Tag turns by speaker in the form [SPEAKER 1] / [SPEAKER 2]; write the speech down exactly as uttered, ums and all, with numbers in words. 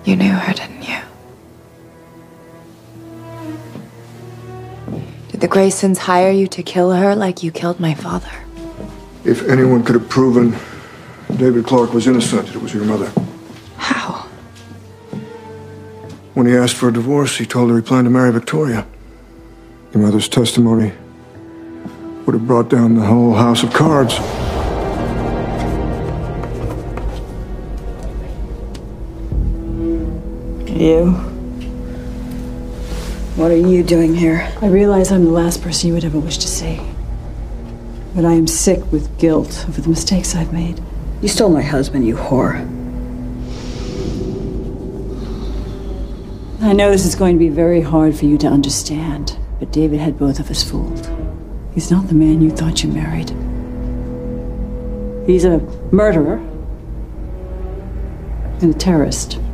[SPEAKER 1] You knew her, didn't you? Did the Graysons hire you to kill her like you killed my father?
[SPEAKER 2] If anyone could have proven David Clark was innocent, it was your mother.
[SPEAKER 1] How?
[SPEAKER 2] When he asked for a divorce, he told her he planned to marry Victoria. Your mother's testimony would have brought down the whole house of cards.
[SPEAKER 3] You? What are you doing here?
[SPEAKER 4] I realize I'm the last person you would ever wish to see. But I am sick with guilt over the mistakes I've made.
[SPEAKER 3] You stole my husband, you whore.
[SPEAKER 4] I know this is going to be very hard for you to understand, but David had both of us fooled. He's not the man you thought you married. He's a murderer and a terrorist.